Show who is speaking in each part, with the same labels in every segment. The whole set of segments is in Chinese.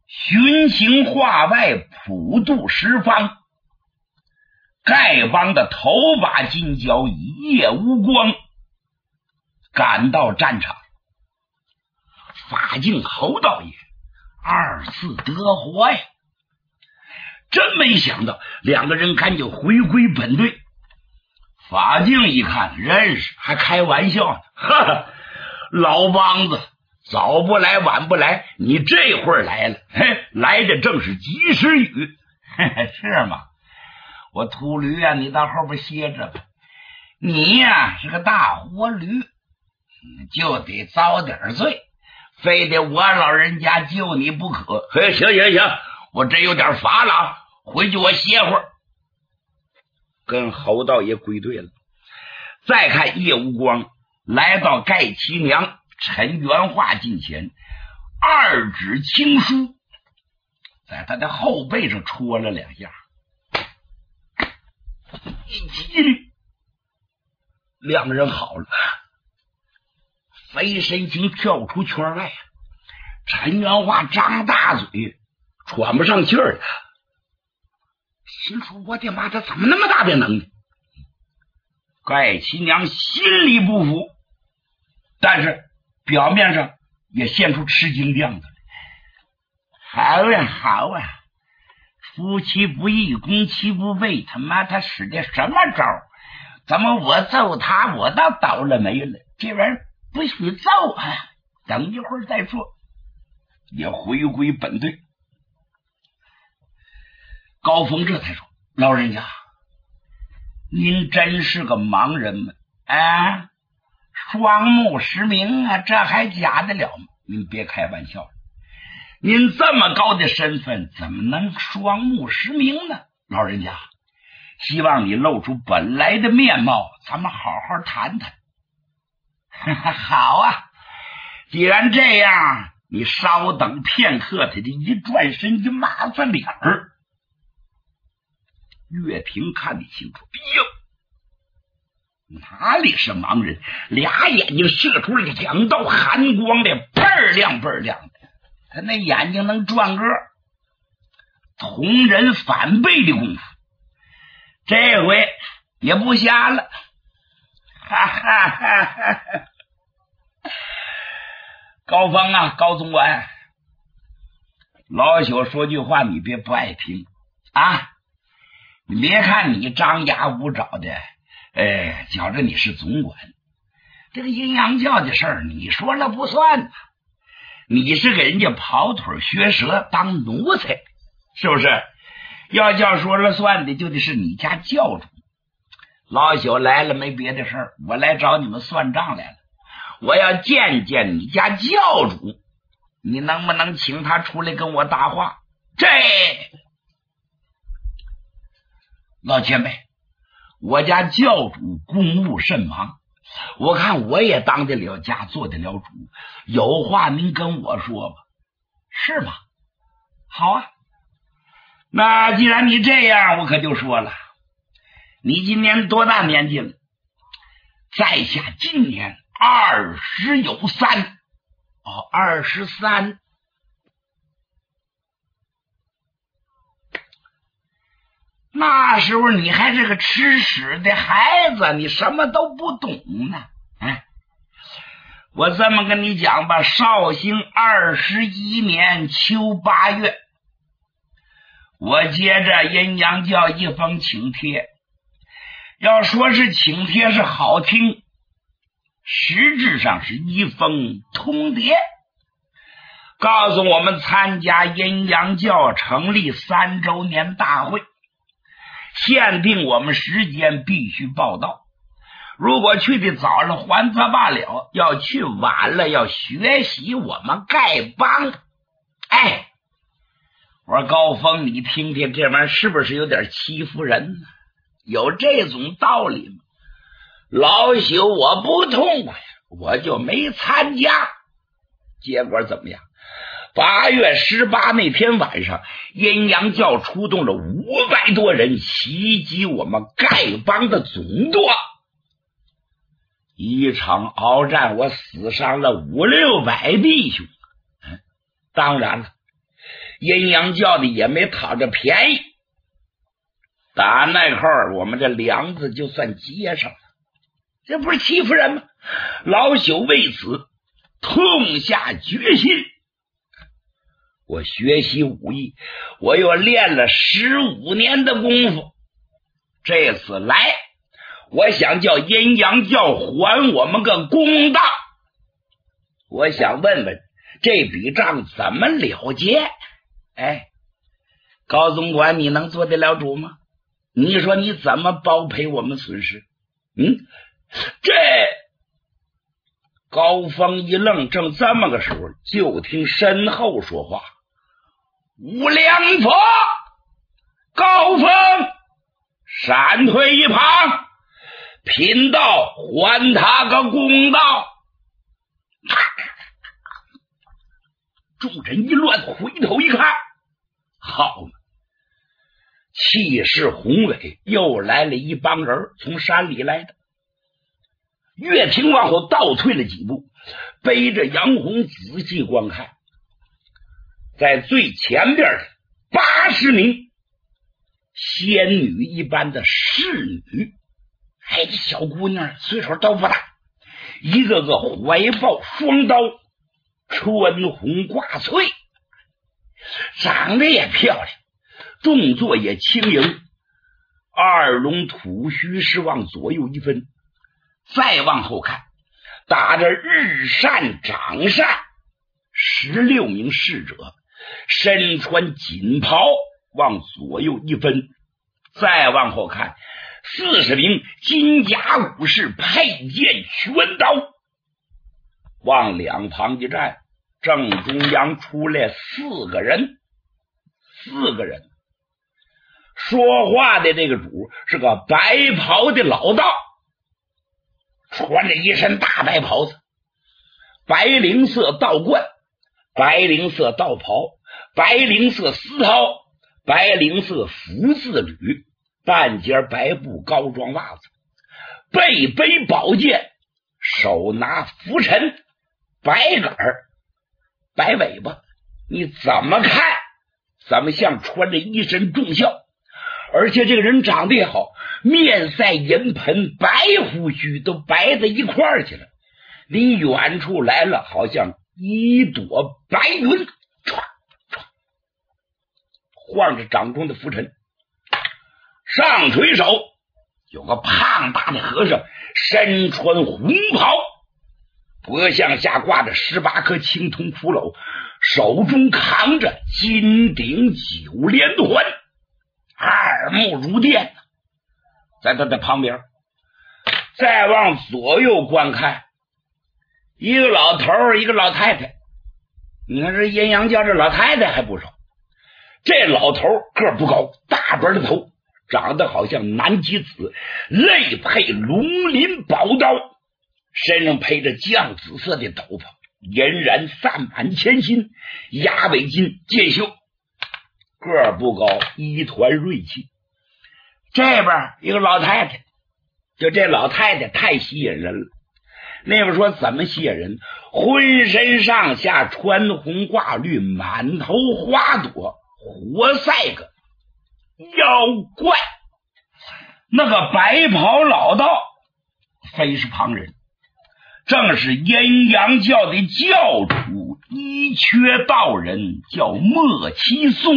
Speaker 1: 巡行化外，普渡十方。丐帮的头把金交椅叶无光赶到战场，法镜侯道爷二次得活呀！真没想到两个人赶紧回归本队。法镜一看认识，还开玩笑呢，哈哈，老梆子早不来晚不来，你这会儿来了，嘿，来的正是及时雨，嘿嘿，是吗？我秃驴啊，你到后边歇着吧。你呀是个大活驴，就得遭点罪，非得我老人家救你不可。嘿，行，我这有点乏了，回去我歇会儿。跟侯道爷归队了。再看叶无光来到盖其娘陈元化近前，二指轻书在他的后背上戳了两下，一激灵，两人好了，飞身形跳出圈外。陈元化张大嘴，喘不上气儿来，心说我的妈，他怎么那么大的能力？盖其娘心里不服，但是表面上也现出吃惊样子来。好啊，出其不意，攻其不备，他妈他使的什么招？怎么我揍他我倒倒了霉了？这玩意儿不许揍啊！等一会儿再说。也回归本队。高峰这才说：“老人家，您真是个盲人吗？啊，双目失明啊，这还假得了吗？您别开玩笑了，您这么高的身份，怎么能双目失明呢？老人家，希望你露出本来的面貌，咱们好好谈谈。”好啊，既然这样，你稍等片刻。他这一转身就麻子脸儿。岳平看得清楚，哎呦，哪里是盲人，俩眼睛射出了两道寒光的，倍儿亮倍儿亮的，他那眼睛能转个同人反背的功夫，这回也不瞎了。哈哈哈哈！高峰啊，高总管，老朽说句话你别不爱听啊！你别看你张牙舞爪的，觉着你是总管，这个阴阳教的事儿你说了不算，你是给人家跑腿学舌当奴才，是不是？要叫说了算的，就得是你家教主。老朽来了没别的事儿，我来找你们算账来了。我要见见你家教主，你能不能请他出来跟我搭话？这老前辈，我家教主公务甚忙，我看我也当得了家，做得了主，有话您跟我说吧。是吗？好啊，那既然你这样，我可就说了，你今年多大年纪了？在下今年20有3。23。那时候你还是个吃屎的孩子，你什么都不懂呢。我这么跟你讲吧，绍兴21年秋8月，我接着阴阳教一封请帖。要说是请帖是好听，实质上是一封通牒，告诉我们参加阴阳教成立3周年大会，限定我们时间必须报到，如果去的早了还则罢了，要去晚了要学习我们丐帮。我说高峰，你听听这玩意儿是不是有点欺负人呢？有这种道理吗？老朽我不痛快，我就没参加。结果怎么样？8月18那天晚上，阴阳教出动了500多人袭击我们丐帮的总舵，一场鏖战，我死伤了500-600弟兄。当然了， 阴阳教的也没讨着便宜。打那块儿，我们这梁子就算接上了，这不是欺负人吗？老朽为此痛下决心。我学习武艺，我又练了15年的功夫。这次来，我想叫阴阳教还我们个公道。我想问问，这笔账怎么了结？哎，高总管，你能做得了主吗？你说你怎么包赔我们损失？这高峰一愣，正这么个时候，就听身后说话：无良佛，高峰闪退一旁，贫道还他个公道。众人一乱，回头一看，好嘛，气势宏伟，又来了一帮人，从山里来的。岳霆往后倒退了几步，背着杨红仔细观看，在最前边的80名仙女一般的侍女，这小姑娘岁数都不大，一个个怀抱双刀，穿红挂翠，长得也漂亮，动作也轻盈，二龙吐须是往左右一分。再往后看，打着日扇掌扇，16名侍者身穿锦袍，往左右一分。再往后看，40名金甲武士佩剑拳刀，往两旁一站，正中央出来4个人。说话的这个主是个白袍的老道，穿着一身大白袍子，白绫色道冠，白绫色道袍，白绫色丝绦，白绫色福字履，半截白布高装袜子，背背宝剑，手拿拂尘，白杆白尾巴，你怎么看怎么像穿着一身重孝。而且这个人长得也好，面赛银盆，白胡须都白在一块儿去了，离远处来了，好像一朵白云，唰唰晃着掌中的拂尘，上垂手有个胖大的和尚，身穿红袍，脖项下挂着18颗青铜骷髅，手中扛着金顶9连环，耳目如电。在他的旁边，再往左右观看，一个老头一个老太太。你看这阴阳教这老太太还不少，这老头个不高，大本的头，长得好像南极子，肋配龙鳞宝刀，身上配着绛紫色的斗篷，俨然散满前心，鸭尾巾箭袖，个不高，一团锐气。这边一个老太太，就这老太太太吸引人了。那边说怎么吸引人？浑身上下穿红挂绿，满头花朵，活赛个妖怪。那个白袍老道非是旁人，正是阴阳教的教主一缺道人，叫莫七松。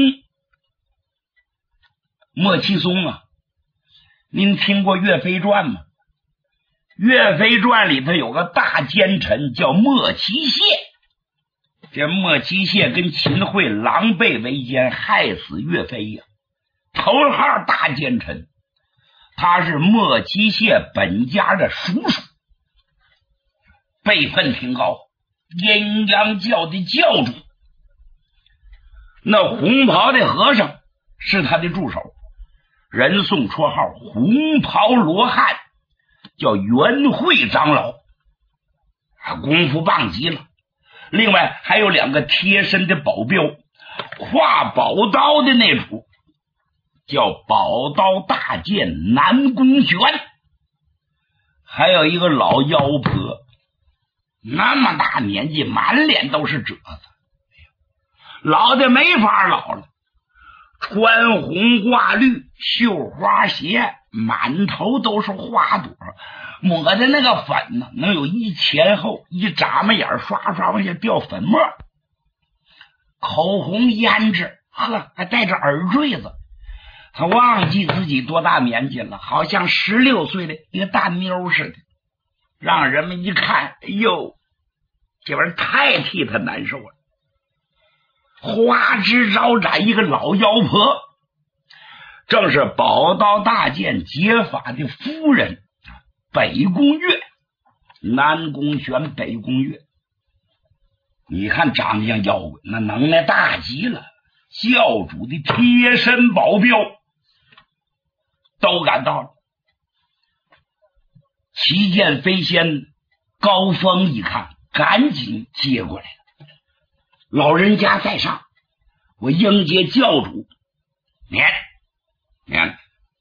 Speaker 1: 莫七松啊，您听过岳飞传吗？岳飞传里头有个大奸臣叫莫奇谢，这莫奇谢跟秦桧狼狈为奸，害死岳飞呀，头号大奸臣。他是莫奇谢本家的叔叔，辈分挺高，阴阳教的教主。那红袍的和尚是他的助手，人送绰号红袍罗汉，叫元会长老，功夫棒极了。另外还有2个贴身的保镖，画宝刀的那主叫宝刀大剑南宫玄，还有一个老妖婆，那么大年纪满脸都是褶子， 老的没法老了，穿红挂绿，绣花鞋，满头都是花朵，抹的那个粉呢，能有一前后，一眨巴眼刷刷往下掉粉末，口红胭脂，呵，还带着耳坠子。他忘记自己多大年纪了，好像16岁的一个大妞似的，让人们一看，哎呦，这玩意儿太替他难受了。花枝招展一个老妖婆，正是宝刀大剑解法的夫人北宫月，南宫玄，北宫月。你看长得像妖怪，那能耐大极了，教主的贴身保镖都赶到了。旗舰飞仙高峰一看，赶紧接过来了。老人家在上，我迎接教主。免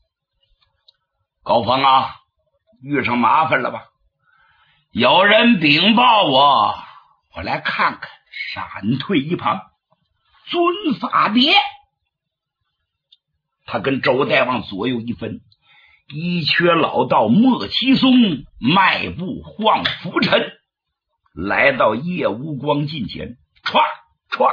Speaker 1: 高峰啊，遇上麻烦了吧？有人禀报我来看看。闪退一旁，尊法蝶。他跟周大王左右一分，一缺老道莫七松迈步晃浮尘，来到叶无光近前，歘歘，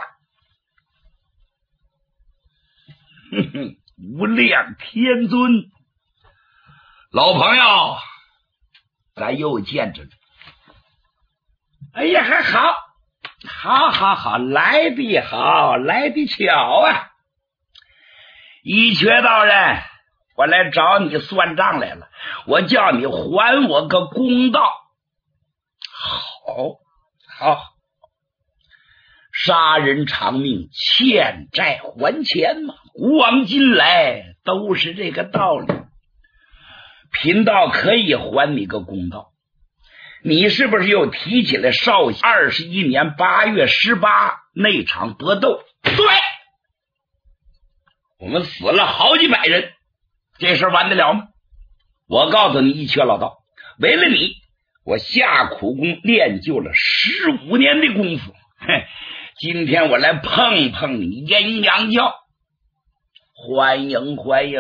Speaker 1: 哼哼，无量天尊，老朋友，咱又见着了。哎呀，还好，好，来的好，来的巧啊！一缺道人，我来找你算账来了，我叫你还我个公道。好，杀人偿命，欠债还钱嘛，古往今来都是这个道理。贫道可以还你个公道。你是不是又提起来绍兴21年8月18那场搏斗？对，我们死了好几百人，这事完得了吗？我告诉你一缺老道，为了你，我下苦功练就了15年的功夫。今天我来碰碰你阴阳教，欢迎。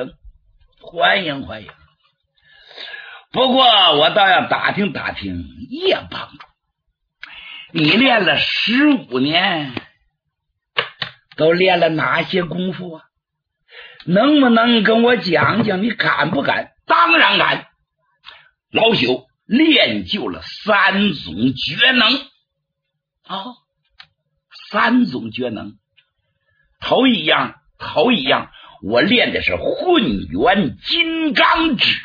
Speaker 1: 不过我倒要打听叶帮主，你练了15年，都练了哪些功夫啊？能不能跟我讲讲你敢不敢？当然敢。老朽练就了3种绝能。3种绝能。头一样，我练的是混元金刚指。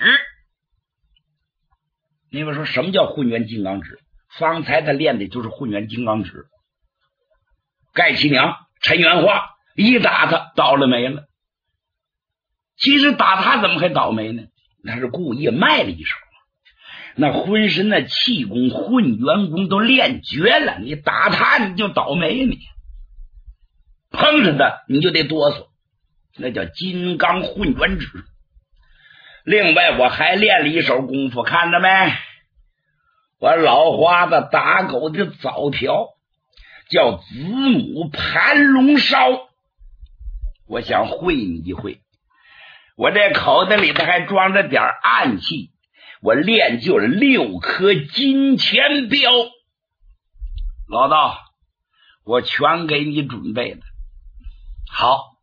Speaker 1: 你们说什么叫混元金刚指？方才他练的就是混元金刚指。盖其娘陈元化一打他倒了霉了。其实打他怎么还倒霉呢？那是故意卖了一手。那浑身的气功混元功都练绝了，你打他你就倒霉，你碰上他你就得哆嗦，那叫金刚混元指。另外我还练了一手功夫，看着没？我老花子打狗的早条叫子母盘龙烧，我想会你一会。我这口袋里头还装着点暗器，我练就了6颗金钱镖。老道，我全给你准备的。好，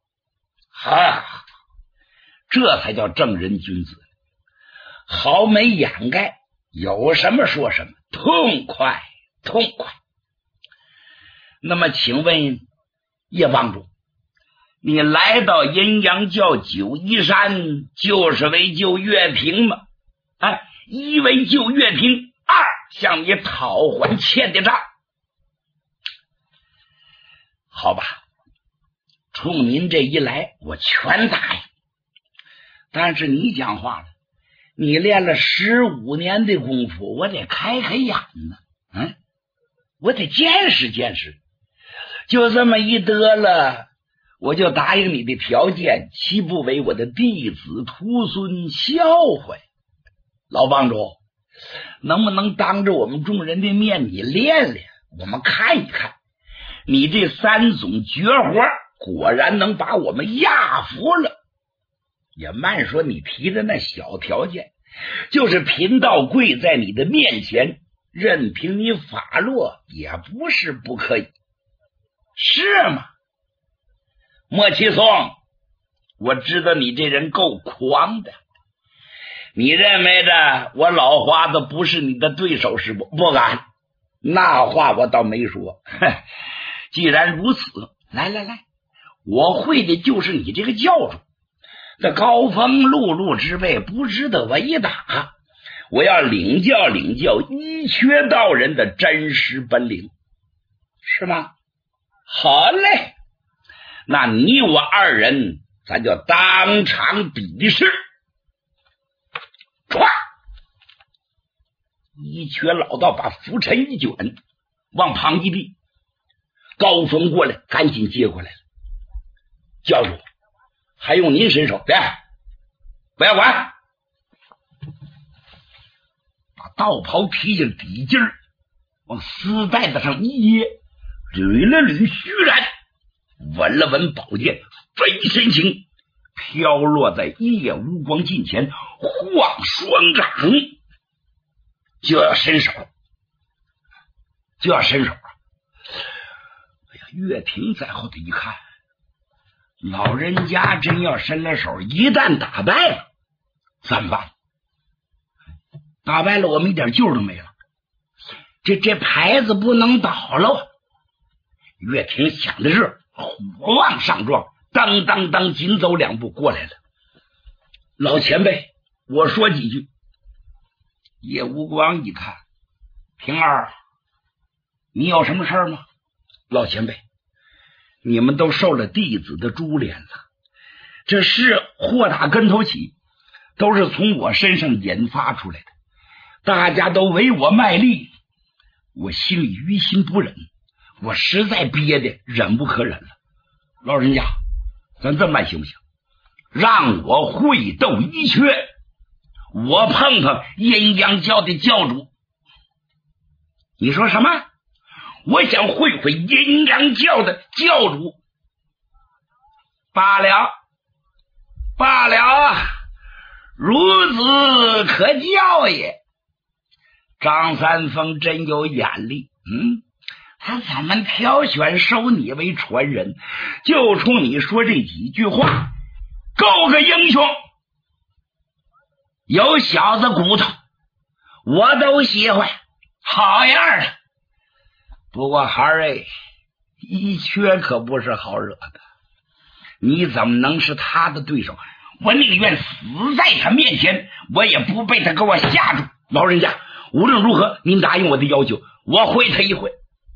Speaker 1: 这才叫正人君子，毫没掩盖，有什么说什么，痛快。那么请问叶帮主，你来到阴阳教九嶷山就是为救岳平吗？一为救岳平，二向你讨还欠的账。好吧，冲您这一来我全答应。但是你讲话了，你练了15年的功夫，我得开眼呢。我得见识。就这么一得了，我就答应你的条件，岂不为我的弟子徒孙笑话？老帮主，能不能当着我们众人的面你练练，我们看一看你这三种绝活果然能把我们压服了。也慢说你提的那小条件，就是贫道跪在你的面前，任凭你发落也不是不可以，是吗？莫七松，我知道你这人够狂的，你认为的我老花子不是你的对手是不？不敢，那话我倒没说。既然如此，来，我会的就是你这个教主。这高峰碌碌之辈不值得我一打，我要领教一缺道人的真实本领，是吗？好嘞，那你我二人咱就当场比试。唰，一缺老道把拂尘一卷，往旁一立，高峰过来赶紧接过来了。教主，还用您伸手？别，不要管！把道袍披下底襟儿，往丝带子上一掖，捋了捋须髯，稳了稳宝剑，飞身行，飘落在叶无光近前，晃双掌，就要伸手。哎呀，岳霆在后头一看，老人家真要伸了手，一旦打败了怎么办？打败了我们一点救都没了，这牌子不能倒了。岳霆想的是火往上撞，当当当紧走两步过来了。老前辈，我说几句。叶无光一看，平儿，你有什么事吗？老前辈，你们都受了弟子的株连了，这事祸打跟头起，都是从我身上引发出来的，大家都为我卖力，我心里于心不忍，我实在憋的忍不可忍了。老人家，咱这么办行不行？让我会斗一缺，我碰碰阴阳教的教主。你说什么？我想会会阴阳教的教主。罢了，孺子可教也。张三丰真有眼力，他怎么挑选收你为传人？就冲你说这几句话，够个英雄。有小子骨头我都喜欢，好样的。不过孩儿一缺可不是好惹的，你怎么能是他的对手？我宁愿死在他面前，我也不被他给我吓住。老人家，无论如何您答应我的要求，我会他一会。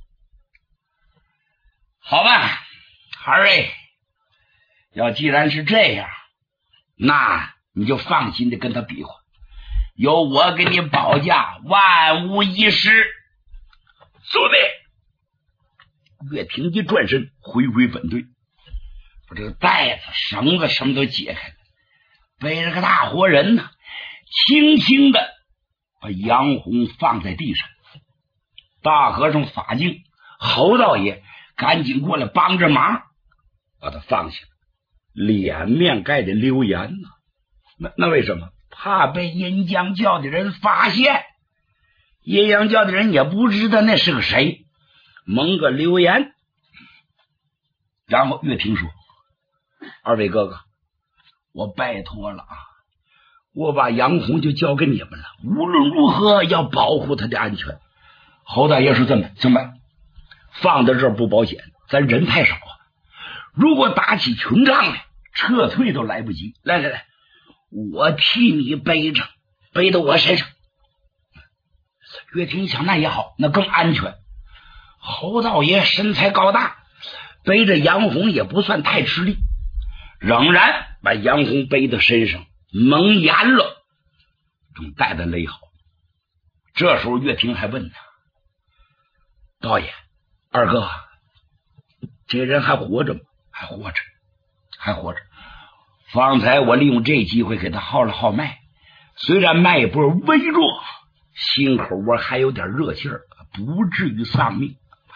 Speaker 1: 好吧，孩儿要既然是这样，那你就放心的跟他比划，有我给你保驾，万无一失。坐内。岳霆一转身回归本队，把这个带子绳子什么都解开了，背着个大活人呢，轻轻的把杨红放在地上。大和尚法镜侯道爷赶紧过来帮着忙，把他放下，脸面盖着流言呢。那为什么？怕被阴阳教的人发现，阴阳教的人也不知道那是个谁，蒙个流言。然后岳霆说，二位哥哥，我拜托了啊，我把杨红就交给你们了，无论如何要保护他的安全。侯大爷说，这么办？放在这儿不保险，咱人太少啊，如果打起群仗来，撤退都来不及。来，我替你背着，背到我身上。岳霆想，那也好，那更安全。侯道爷身材高大，背着杨红也不算太吃力，仍然把杨红背到身上，蒙严了，用带子勒好。这时候岳霆还问他，道爷，二哥，这人还活着吗？还活着。方才我利用这机会给他号了号脉，虽然脉搏微弱，心口窝还有点热气儿，不至于丧命。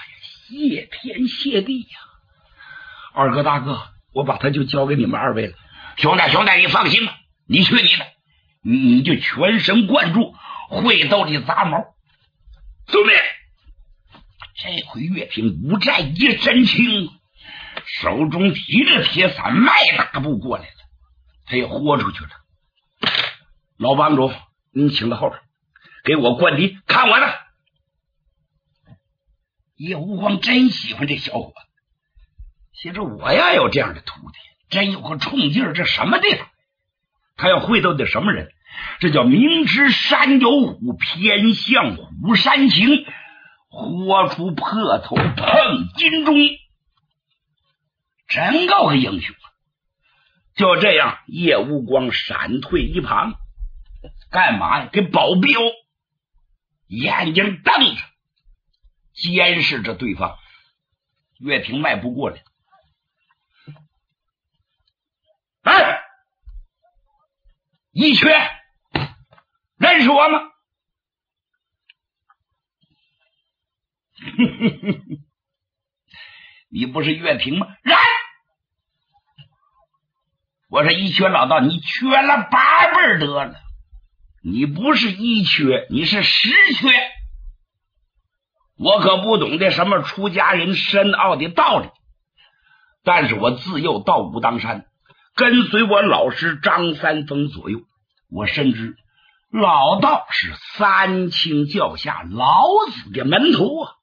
Speaker 1: 谢天谢地呀！二哥大哥，我把他就交给你们二位了。兄弟，你放心吧，你去你的，你就全神贯注会斗里杂毛。兄弟，这回岳平无战一身轻，手中提着铁伞，迈大步过来了，他也豁出去了。老帮主，你请到后边，给我灌敌，看我的。叶无光真喜欢这小伙子，其实我要有这样的徒弟，真有个冲劲儿，这什么地方？他要会斗的什么人？这叫明知山有虎，偏向虎山行，豁出破头碰金钟，真够个英雄啊！就这样，叶无光闪退一旁，干嘛呀？给保镖，眼睛瞪着，监视着对方。岳平迈不过来，哎，一缺，认识我吗？你不是岳平吗？然，我说一缺老道，你缺了8辈得了，你不是一缺，你是10缺。我可不懂这什么出家人深奥的道理，但是我自幼到武当山，跟随我老师张三丰左右，我深知老道是三清教下老子的门徒啊，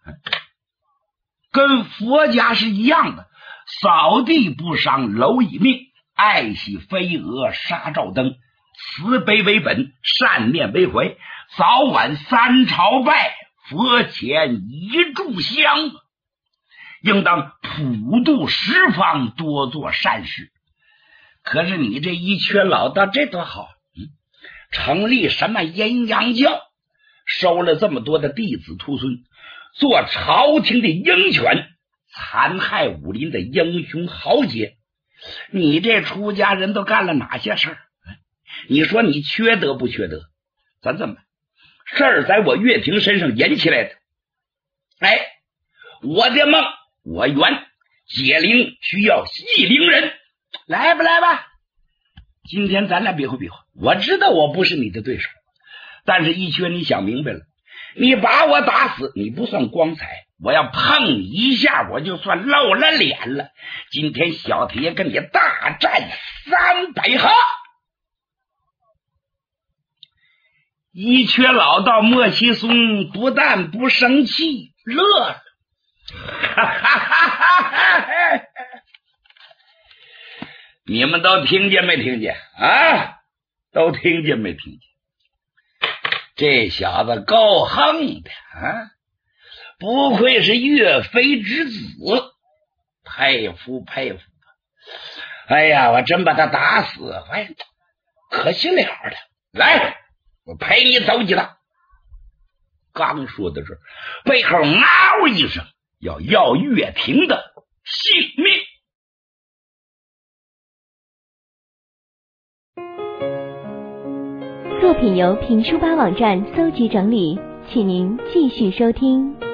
Speaker 1: 跟佛家是一样的，扫地不伤蝼蚁命，爱惜飞蛾杀照灯，慈悲为本，善念为怀，早晚3朝拜，佛前一炷香，应当普度十方，多做善事。可是你这一缺老道，这多好，成立什么阴阳教，收了这么多的弟子徒孙，做朝廷的鹰犬，残害武林的英雄豪杰。你这出家人都干了哪些事儿？你说你缺德不缺德？咱这么，事儿在我岳平身上引起来的。哎，我的梦，我圆，解铃需要系铃人，来吧，今天咱俩比划比划。我知道我不是你的对手，但是一缺你想明白了，你把我打死你不算光彩，我要碰你一下我就算露了脸了。今天小铁跟你大战300合。一缺老道莫其松不但不生气，乐了，你们都听见没听见啊？都听见没听见？这小子够横的啊！不愧是岳飞之子，佩服。哎呀，我真把他打死，哎，可惜了的。来，我陪你走几趟。刚说的是背后嗷一声，要岳平的性命。
Speaker 2: 作品由评书吧网站搜集整理，请您继续收听。